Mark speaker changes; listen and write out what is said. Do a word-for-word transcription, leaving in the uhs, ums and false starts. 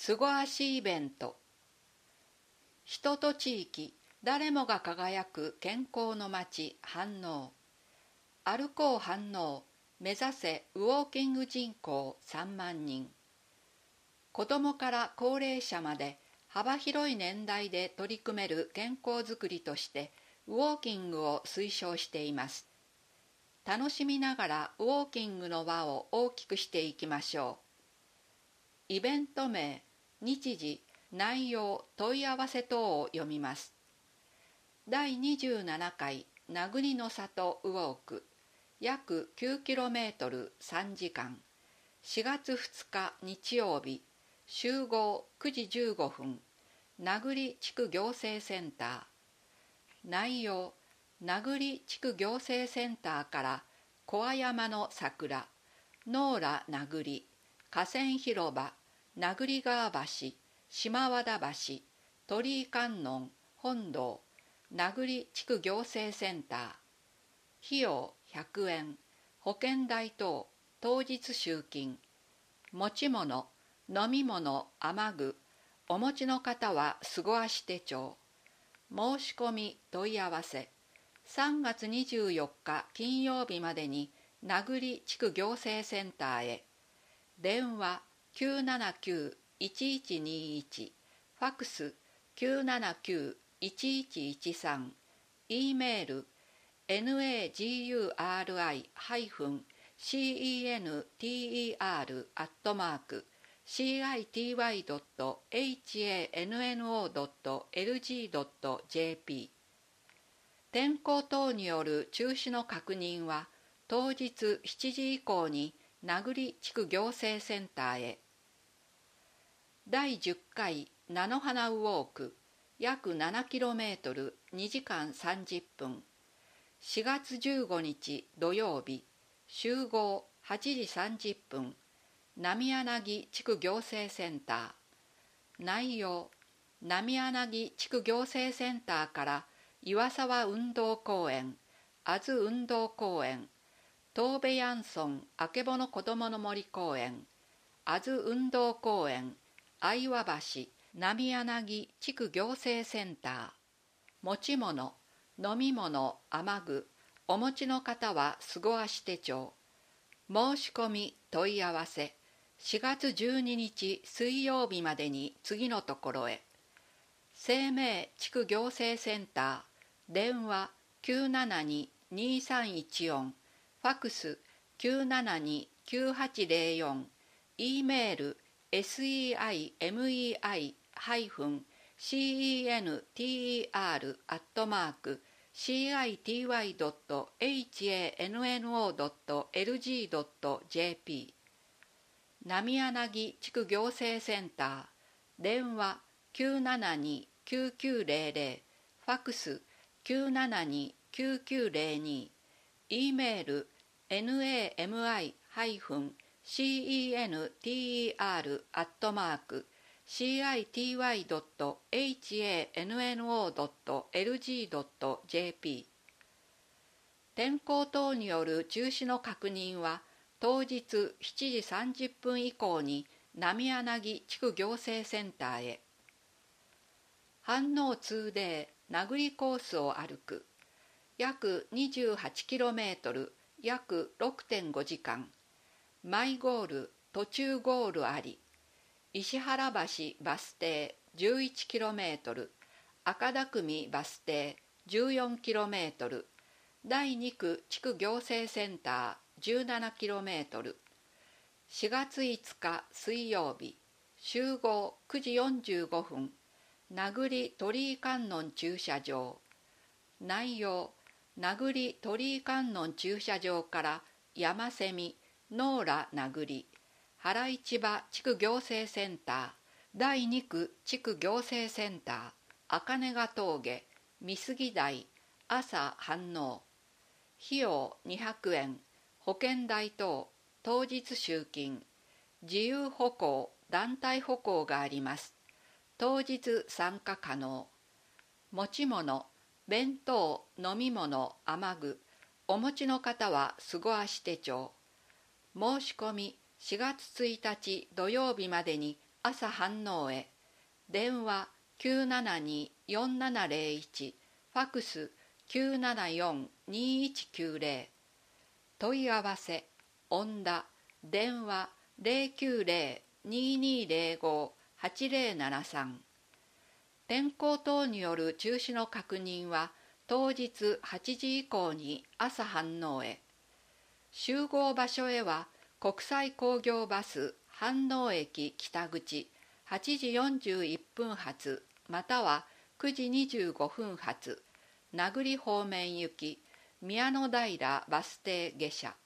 Speaker 1: すご足イベント。人と地域、誰もが輝く健康の街、飯能。歩こう飯能、目指せウォーキング人口さんまんにん。子どもから高齢者まで幅広い年代で取り組める健康づくりとしてウォーキングを推奨しています。楽しみながらウォーキングの輪を大きくしていきましょう。イベント名、日時、内容、問い合わせ等を読みます。だいにじゅうななかい名栗の里ウォーク、約 きゅうキロメートル さんじかん、しがつふつか日曜日、集合くじじゅうごふん、名栗地区行政センター。内容、名栗地区行政センターから小合山の桜、ノーラ名栗、河川広場、名栗川橋、島和田橋、鳥居観音、本堂、名栗地区行政センター。費用ひゃくえん、保険代等、当日集金。持ち物、飲み物、雨具、お持ちの方はすご足手帳。申し込み問い合わせ、さんがつにじゅうよっか金曜日までに名栗地区行政センターへ。電話きゅうななきゅう いちいちにいち、ファクスきゅうななきゅう いちいちいちさん、E メール ナグリ center アットマーク シーアイティーワイドットエイチエーエヌエヌオードットエルジードットジェーピー。 天候等による中止の確認は当日しちじ以降に名栗地区行政センターへ。だいじゅっかい菜の花ウォーク、約 ななキロメートル にじかんさんじゅっぷん、しがつじゅうごにち土曜日、集合はちじさんじゅっぷん、浪柳地区行政センター。内容、浪柳地区行政センターから岩沢運動公園、阿津運動公園、東部ヤンソンあけぼのこどもの森公園、阿津運動公園、相和橋、浪柳地区行政センター。持ち物、飲み物、雨具、お持ちの方はすご足手帳。申し込み問い合わせ、しがつじゅうににち水曜日までに次のところへ。生命地区行政センター、電話きゅうななに にさんいちよん、ファクスきゅうななに きゅうはちゼロよん、E メール セイメイ シーイーエヌティーイーアール アットマーク シーアイティーワイドットエイチエーエヌエヌオードットエルジードットジェーピー。 浪柳地区行政センター、電話きゅうななに きゅうきゅうゼロゼロ、ファクスきゅうななに きゅうきゅうゼロに、E メール ナミ シーイーエヌティーイーアール アットマーク シーアイティーワイドットエイチエーエヌエヌオードットエルジードットジェーピー。 天候等による中止の確認は当日しちじさんじゅっぷん以降に浪柳地区行政センターへ。飯能 ツーデー 名栗コースを歩く、約 にじゅうはちキロメートル、約 ろくてんごじかん、マイゴール、途中ゴールあり。石原橋バス停 じゅういちキロメートル、赤田組バス停 じゅうよんキロメートル、だいに区地区行政センター じゅうななキロメートル。しがついつか水曜日、集合くじよんじゅうごふん、名栗鳥居観音駐車場。内容、名栗鳥居観音駐車場から山蝉、ノーラ名栗、原市場地区行政センター、だいに区地区行政センター、赤根ヶ峠、美杉台、朝飯能。費用にひゃくえん、保険代等、当日集金。自由歩行、団体歩行があります。当日参加可能。持ち物、弁当、飲み物、雨具、お持ちの方はすご足手帳。申し込みしがつついたち土曜日までに朝飯能へ。電話 きゅうななに よんななゼロいち、ファクス きゅうななよん にいちきゅうゼロ。問い合わせ音田電話 ゼロきゅうゼロ ににゼロご はちゼロななさん。天候等による中止の確認は当日はちじ以降に朝飯能へ。集合場所へは国際工業バス飯能駅北口はちじよんじゅういっぷん発またはくじにじゅうごふん発名栗方面行き宮の平バス停下車。